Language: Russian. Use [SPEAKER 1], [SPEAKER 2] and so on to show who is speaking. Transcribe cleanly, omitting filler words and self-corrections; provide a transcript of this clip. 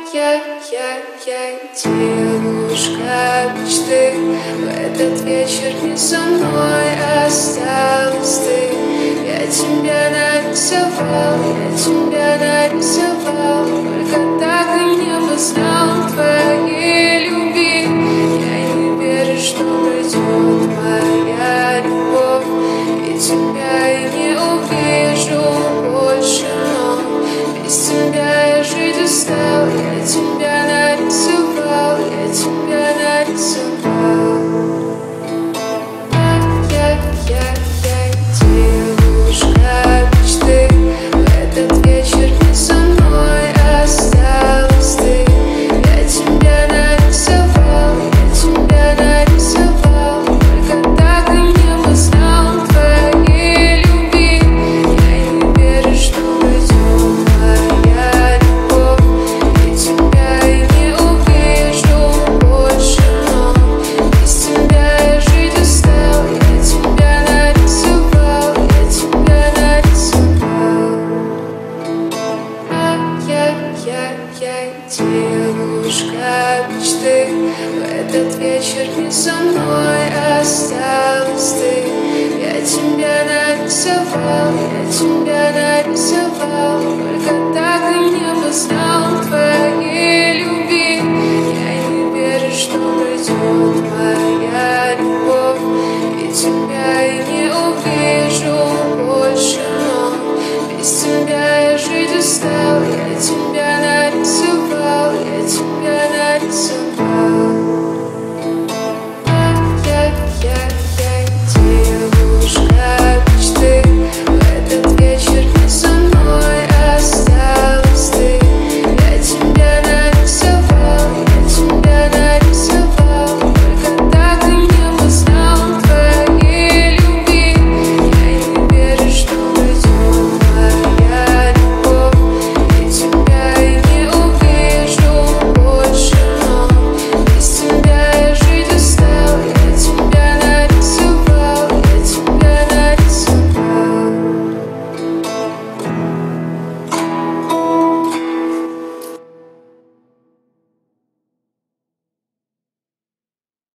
[SPEAKER 1] девушка мечты. В этот вечер не со мной осталась ты. Я тебя нарисовал, только так и не познал твоей любви. Я не верю, что придет моя любовь, и тебя я не увижу больше, но без тебя я жить устал. Я тебя нарисовал, девушка мечты. В этот вечер не со мной осталась ты. Я тебя нарисовал, только так и не познал твоей любви. Я не верю, что придет моя любовь, и тебя я не увижу больше, но без тебя я жить устал. Я тебя нарисовал, девушка мечты. В этот вечер не со мной осталась ты. Я тебя нарисовал, только так и не познал